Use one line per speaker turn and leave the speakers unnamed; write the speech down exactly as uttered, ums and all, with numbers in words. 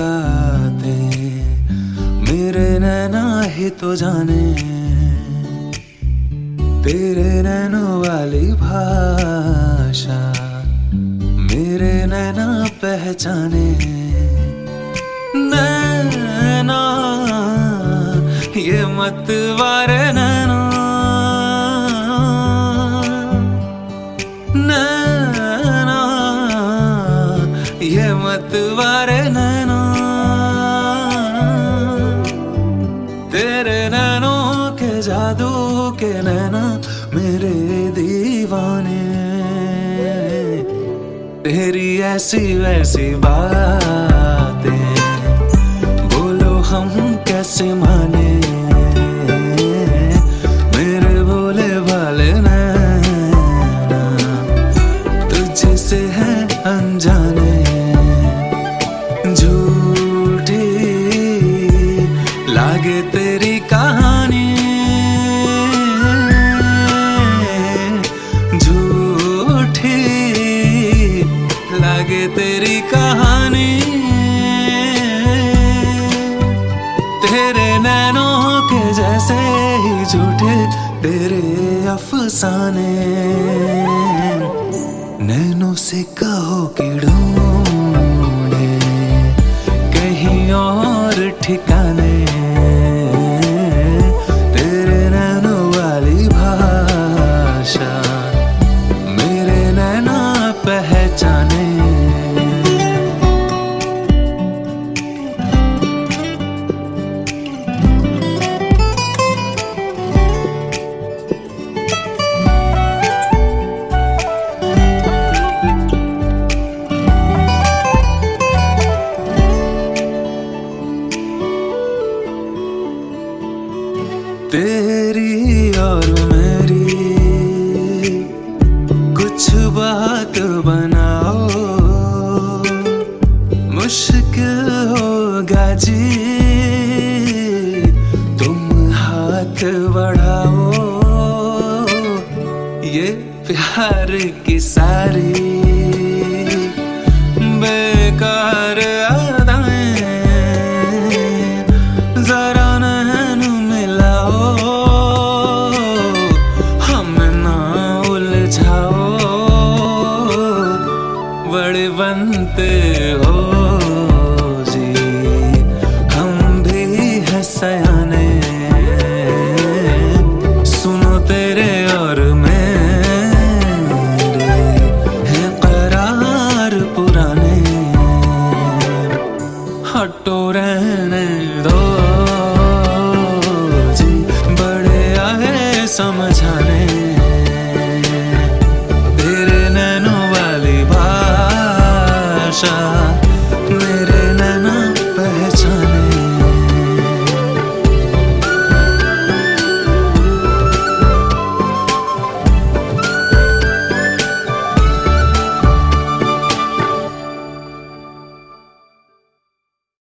बातें मेरे नैना ही तो जाने, तेरे नैनों वाली भाषा मेरे नैना पहचाने। नैना ये मतवारे नैना, नैना ये मतवारे नैना, तेरे नैनों के जादू के नैना मेरे दीवाने। तेरी ऐसी वैसी बातें बोलो हम कैसे माने, मेरे भोले भाले नैना तुझसे है अनजाने। झूठी लागे तेरी कहानी, झूठी लागे तेरी कहानी, तेरे नैनों के जैसे ही झूठे तेरे अफसाने। नैनों से कहो कि ढूंढे कहीं और ठिकाने, तेरे नैनों वाली भाषा मेरे नैना पहचाने। तेरी और मेरी कुछ बात बनाओ, मुश्किल होगा जी तुम हाथ बढ़ाओ। ये प्यार की सारी